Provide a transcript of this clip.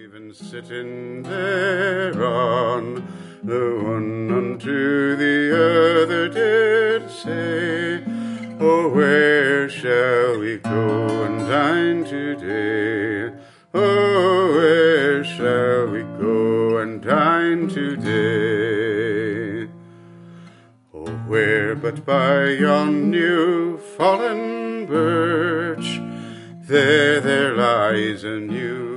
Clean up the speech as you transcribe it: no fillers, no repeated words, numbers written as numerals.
even sitting there on the one unto the other did say, oh, where shall we go and dine today? Oh, where shall we go and dine today? Oh, where but by yon new fallen birch? There lies a new